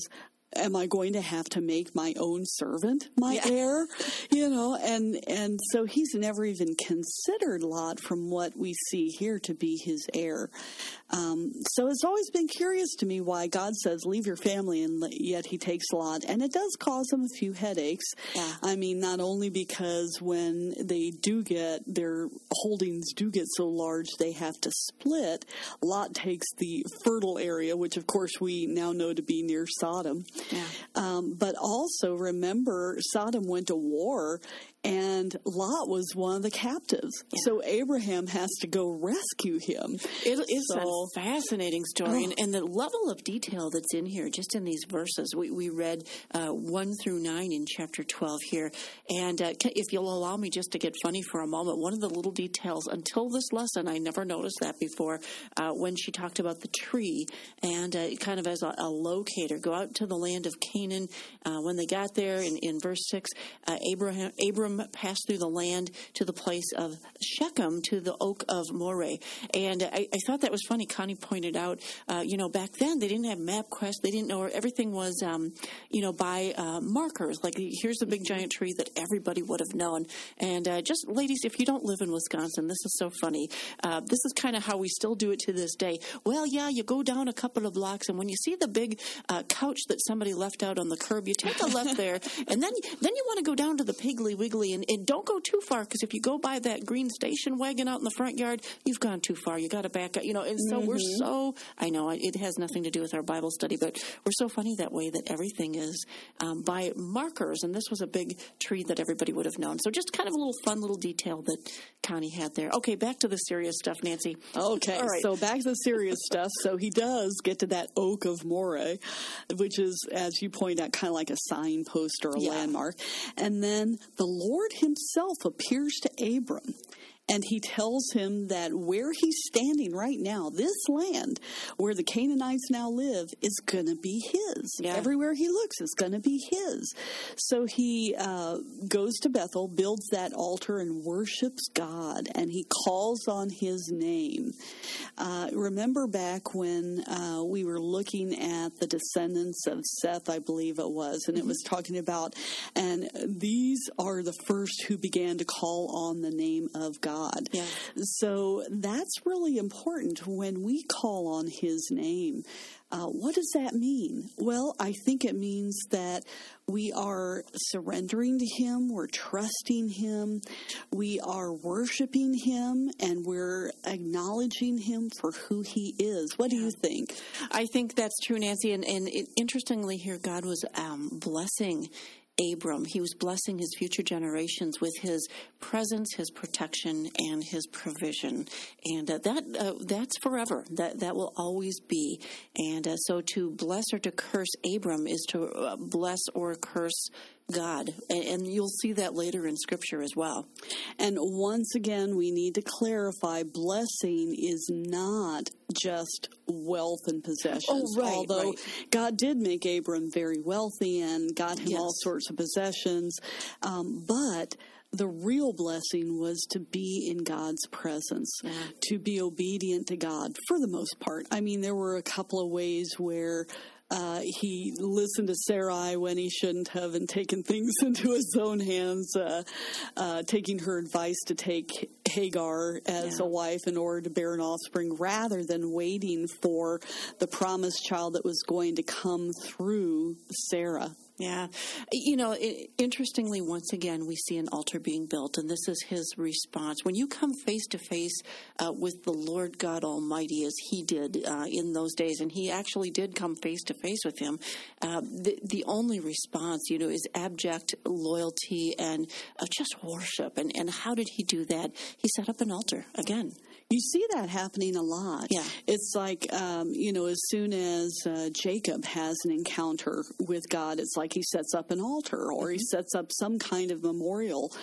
am I going to have to make my own servant my Yeah. heir? You know, and, and so he's never even considered Lot from what we see here to be his heir. Um, so it's always been curious to me why God says, leave your family, and yet he takes Lot. And it does cause him a few headaches. Yeah. I mean, not only because when they do get, their holdings do get so large, they have to split. Lot takes the fertile area, which of course we now know to be near Sodom. Yeah. Um, but also remember, Sodom went to war, and Lot was one of the captives. Yeah. So Abraham has to go rescue him. It is so, a fascinating story, oh. and, and the level of detail that's in here, just in these verses. We, we read uh, one through nine in chapter twelve here, and uh, if you'll allow me just to get funny for a moment, one of the little details, until this lesson, I never noticed that before, uh, when she talked about the tree, and uh, kind of as a, a locator, go out to the land of Canaan. Uh, when they got there, in, in verse six, uh, Abraham, Abraham passed through the land to the place of Shechem, to the oak of Moreh. And I, I thought that was funny. Connie pointed out, uh, you know, back then they didn't have MapQuest. They didn't know where everything was, um, you know, by uh, markers. Like, here's the big giant tree that everybody would have known. And uh, just, ladies, if you don't live in Wisconsin, this is so funny. Uh, this is kind of how we still do it to this day. Well, yeah, you go down a couple of blocks, and when you see the big uh, couch that somebody left out on the curb, you take a left there, and then, then you want to go down to the Piggly Wiggly. And, and don't go too far, because if you go by that green station wagon out in the front yard, you've gone too far. You got to back up, you know. And so mm-hmm. we're so, I know it has nothing to do with our Bible study, but we're so funny that way, that everything is um, by markers. And this was a big tree that everybody would have known. So just kind of a little fun little detail that Connie had there. Okay, back to the serious stuff, Nancy. Okay, all right. So back to the serious stuff. So he does get to that oak of Moreh, which is, as you point out, kind of like a signpost or a yeah. landmark. And then the Lord himself appears to Abram, and he tells him that where he's standing right now, this land where the Canaanites now live, is going to be his. Yeah. Everywhere he looks is going to be his. So he uh, goes to Bethel, builds that altar, and worships God, and he calls on his name. Uh, remember back when uh, we were looking at the descendants of Seth, I believe it was, and mm-hmm. it was talking about, and these are the first who began to call on the name of God. God. Yeah. So that's really important when we call on his name. Uh, what does that mean? Well, I think it means that we are surrendering to him, we're trusting him, we are worshiping him, and we're acknowledging him for who he is. What do you think? I think that's true, Nancy. And, and it, interestingly here, God was um, blessing Abram. He was blessing his future generations with his presence, his protection, and his provision. And uh, that uh, that's forever. That that will always be. And uh, so to bless or to curse Abram is to uh, bless or curse God. And, and you'll see that later in Scripture as well. And once again, we need to clarify, blessing is not just wealth and possessions. Oh, right, Although right. God did make Abram very wealthy and got him yes. all sorts of possessions. Um, but the real blessing was to be in God's presence, yeah. to be obedient to God for the most part. I mean, there were a couple of ways where Uh, he listened to Sarai when he shouldn't have, and taken things into his own hands, uh, uh, taking her advice to take Hagar as yeah. a wife in order to bear an offspring, rather than waiting for the promised child that was going to come through Sarah. Yeah. You know, it, interestingly, once again, we see an altar being built, and this is his response. When you come face to face uh, with the Lord God Almighty, as he did uh, in those days, and he actually did come face to face with him, uh, the, the only response, you know, is abject loyalty and uh, just worship. And, and how did he do that? He set up an altar again. You see that happening a lot. Yeah. It's like, um, you know, as soon as uh, Jacob has an encounter with God, it's like he sets up an altar, or mm-hmm. he sets up some kind of memorial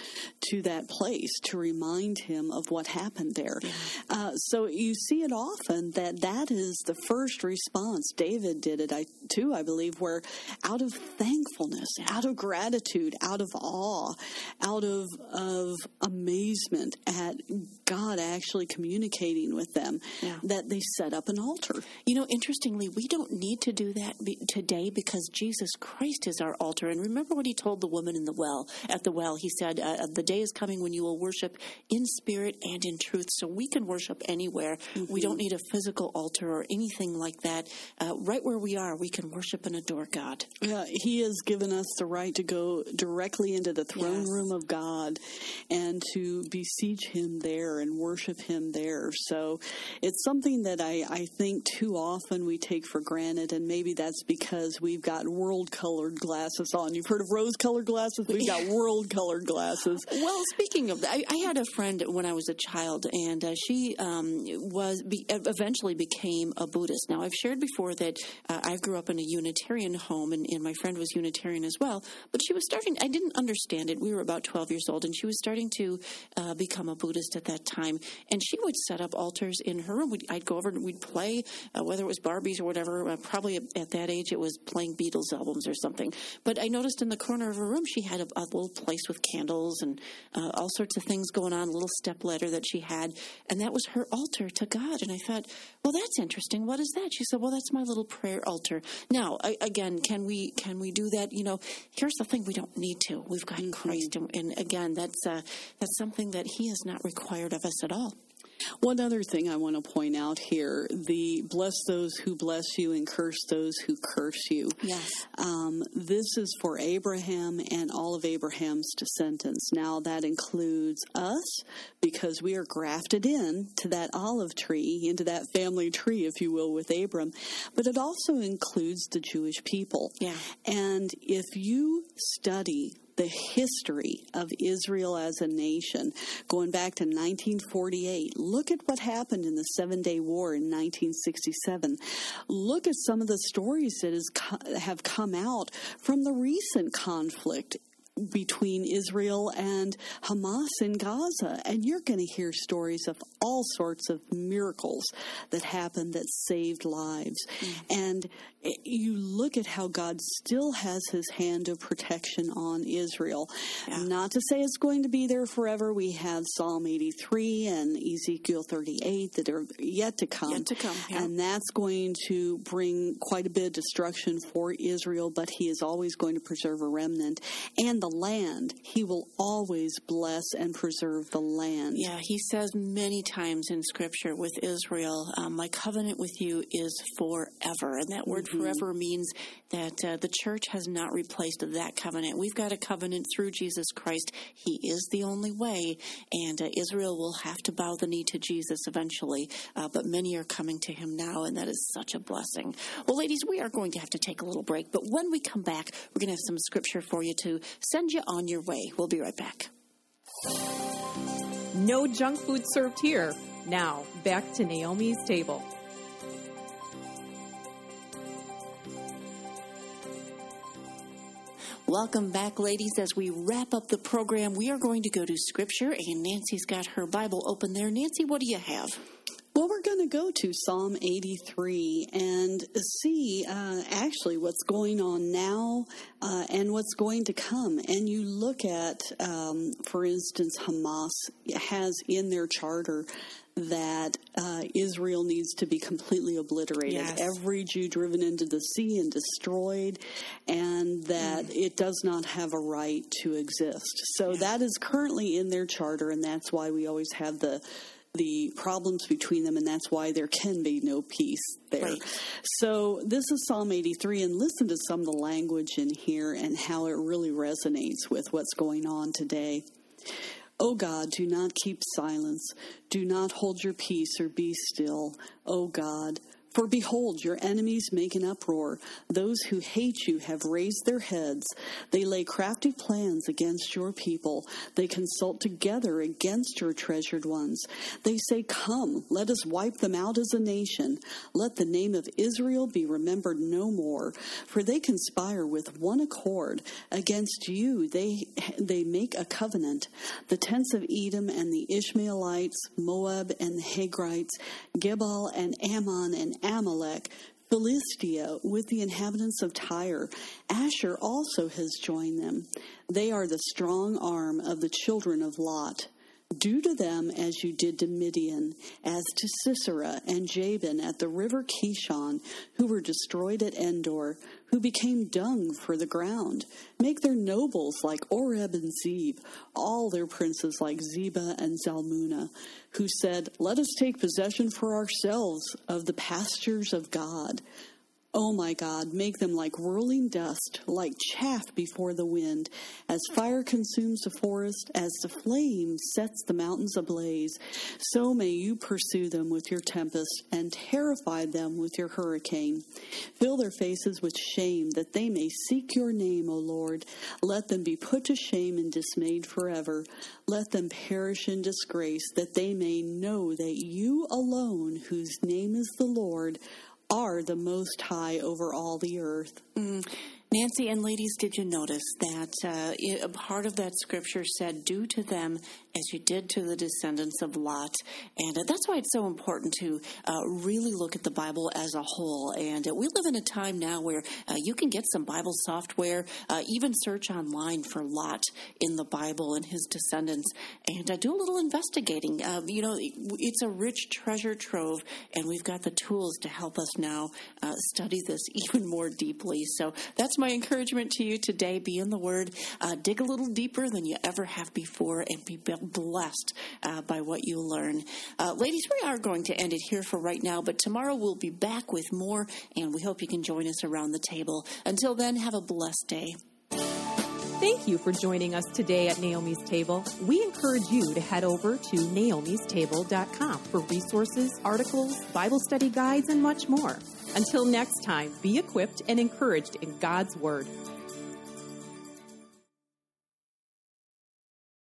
to that place to remind him of what happened there. Yeah. Uh, so you see it often that that is the first response. David did it I, too, I believe, where out of thankfulness, out of gratitude, out of awe, out of, of amazement at God actually communicating with them, Yeah. that they set up an altar. You know, interestingly, we don't need to do that be- today because Jesus Christ is our altar. And remember what he told the woman in the well, at the well. He said, uh, the day is coming when you will worship in spirit and in truth. So we can worship anywhere. Mm-hmm. We don't need a physical altar or anything like that. Uh, right where we are, we can worship and adore God. Uh, he has given us the right to go directly into the throne Yes. room of God and to beseech him there and worship him there. So it's something that I, I think too often we take for granted, and maybe that's because we've got world-colored glasses on. You've heard of rose-colored glasses? We've got world-colored glasses. Well, speaking of that, I, I had a friend when I was a child, and uh, she um, was be, eventually became a Buddhist. Now, I've shared before that uh, I grew up in a Unitarian home, and, and my friend was Unitarian as well. But she was starting, I didn't understand it. We were about twelve years old, and she was starting to uh, become a Buddhist at that time. And she would set up altars in her room. We'd, I'd go over and we'd play, uh, whether it was Barbies or whatever. Uh, probably at that age, it was playing Beatles albums or something. But I noticed in the corner of her room, she had a, a little place with candles and uh, all sorts of things going on, a little step ladder that she had. And that was her altar to God. And I thought, well, that's interesting. What is that? She said, well, that's my little prayer altar. Now, I, again, can we can we do that? You know, here's the thing. We don't need to. We've got mm-hmm. Christ. And, and again, that's uh, that's something that he has not required of us at all. One other thing I want to point out here, the bless those who bless you and curse those who curse you. Yes. Um, this is for Abraham and all of Abraham's descendants. Now, that includes us because we are grafted in to that olive tree, into that family tree, if you will, with Abram. But it also includes the Jewish people. Yeah. And if you study the history of Israel as a nation, going back to nineteen forty-eight. Look at what happened in the Seven-Day War in nineteen sixty-seven. Look at some of the stories that has co- have come out from the recent conflict between Israel and Hamas in Gaza. And you're going to hear stories of all sorts of miracles that happened that saved lives. Mm. And you look at how God still has his hand of protection on Israel. Yeah. Not to say it's going to be there forever. We have Psalm eighty-three and Ezekiel thirty-eight that are yet to come. Yet to come, yeah. And that's going to bring quite a bit of destruction for Israel, but he is always going to preserve a remnant. And the land, he will always bless and preserve the land. Yeah, he says many times in Scripture with Israel, um, my covenant with you is forever. And that word mm-hmm. forever means that uh, the church has not replaced that covenant. We've got a covenant through Jesus Christ. He is the only way, and uh, Israel will have to bow the knee to Jesus eventually, uh, but many are coming to him now, and that is such a blessing. Well, ladies, we are going to have to take a little break, but when we come back, we're going to have some Scripture for you to send you on your way. We'll be right back. No junk food served here. Now, back to Naomi's table. Welcome back, ladies. As we wrap up the program, we are going to go to Scripture, and Nancy's got her Bible open there. Nancy, what do you have? Well, we're going to go to Psalm eighty-three and see uh, actually what's going on now uh, and what's going to come. And you look at, um, for instance, Hamas has in their charter that uh, Israel needs to be completely obliterated. Yes. Every Jew driven into the sea and destroyed, and that mm. it does not have a right to exist. So yeah. that is currently in their charter, and that's why we always have the the problems between them, and that's why there can be no peace there. Right. So this is Psalm eighty-three, and listen to some of the language in here and how it really resonates with what's going on today. O God, do not keep silence. Do not hold your peace or be still. O God, For behold, your enemies make an uproar. Those who hate you have raised their heads. They lay crafty plans against your people. They consult together against your treasured ones. They say, come, let us wipe them out as a nation. Let the name of Israel be remembered no more. For they conspire with one accord. Against you they, they make a covenant. The tents of Edom and the Ishmaelites, Moab and the Hagrites, Gebal and Ammon and Amalek, Philistia with the inhabitants of Tyre. Asher also has joined them. They are the strong arm of the children of Lot. Do to them as you did to Midian, as to Sisera and Jabin at the river Kishon, who were destroyed at Endor, who became dung for the ground. Make their nobles like Oreb and Zeb, all their princes like Zebah and Zalmunna, who said, let us take possession for ourselves of the pastures of God. O my God, make them like whirling dust, like chaff before the wind, as fire consumes a forest, as the flame sets the mountains ablaze. So may you pursue them with your tempest and terrify them with your hurricane. Fill their faces with shame, that they may seek your name, O Lord. Let them be put to shame and dismayed forever. Let them perish in disgrace, that they may know that you alone, whose name is the Lord, are the Most High over all the earth. Mm. Nancy and ladies, did you notice that uh, it, a part of that scripture said, do to them as you did to the descendants of Lot? And uh, that's why it's so important to uh, really look at the Bible as a whole. And uh, we live in a time now where uh, you can get some Bible software, uh, even search online for Lot in the Bible and his descendants, and uh, do a little investigating. Uh, you know, it's a rich treasure trove, and we've got the tools to help us now uh, study this even more deeply. So that's my encouragement to you today. Be in the Word. Uh, dig a little deeper than you ever have before, and be blessed uh, by what you learn. Uh, ladies, we are going to end it here for right now, but tomorrow we'll be back with more, and we hope you can join us around the table. Until then, have a blessed day. Thank you for joining us today at Naomi's Table. We encourage you to head over to naomis table dot com for resources, articles, Bible study guides, and much more. Until next time, be equipped and encouraged in God's Word.